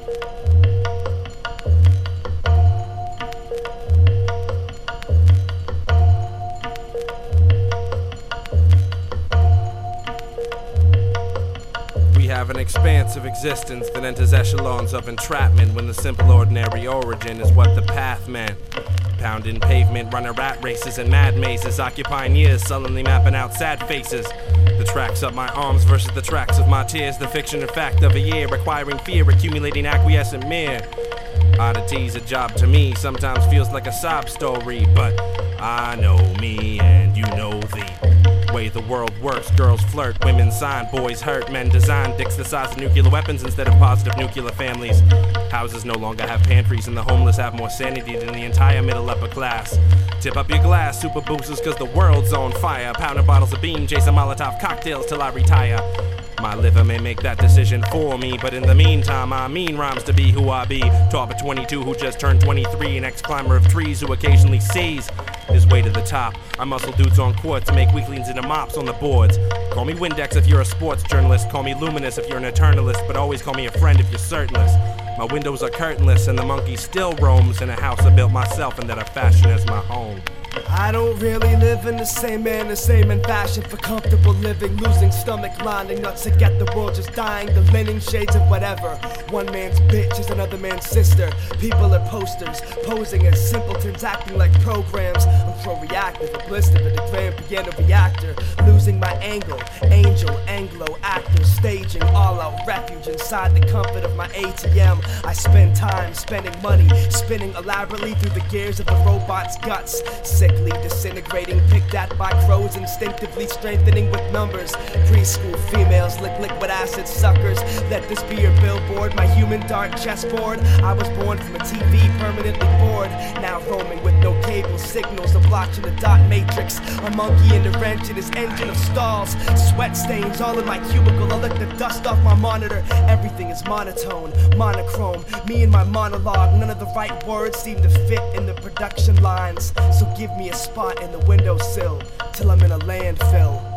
We have an expansive existence that enters echelons of entrapment when the simple ordinary origin is what the path meant. Pounding pavement, running rat races and mad mazes, occupying years, sullenly mapping out sad faces. The tracks of my arms versus the tracks of my tears, the fiction and fact of a year, requiring fear, accumulating acquiescent mere. Oddity's a job to me, sometimes feels like a sob story, but I know me and you know thee. Way the world works, girls flirt, women sign, boys hurt, men design dicks the size of nuclear weapons instead of positive nuclear families. Houses no longer have pantries and the homeless have more sanity than the entire middle upper class. Tip up your glass, super boosters cause the world's on fire. Pounding bottles of beam, chasing Molotov cocktails till I retire. My liver may make that decision for me, but in the meantime I mean rhymes to be who I be. Top of 22 who just turned 23, an ex-climber of trees who occasionally sees his way to the top. I muscle dudes on quartz, make weaklings into mops on the boards. Call me Windex if you're a sports journalist, call me Luminous if you're an eternalist, but always call me a friend if you're certainless. My windows are curtainless and the monkey still roams in a house I built myself and that I fashion as my home. I don't really live in the same fashion for comfortable living, losing stomach lining, nuts to get the world just dying, the linen shades of whatever. One man's bitch is another man's sister. People are posters, posing as simpletons, acting like programs. I'm pro-reactive, a blister with a grand piano reactor, losing my angle, angel, Anglo actor, staging all-out refuge inside the comfort of my ATM. I spend time spending money, spinning elaborately through the gears of the robot's guts. Sickly disintegrating, picked at by crows, instinctively strengthening with numbers. Preschool females lick liquid acid suckers. Let this be your billboard, my human dark chessboard. I was born from a TV, permanently bored. Now roaming with no cable signals, a blotch in the dot matrix. A monkey in the wrench in his engine of stalls. Sweat stains all in my cubicle, I lick the dust off my monitor. Everything is monotone, monochrome. Me and my monologue, none of the right words seem to fit in the production lines. So give me a spot in the windowsill till I'm in a landfill.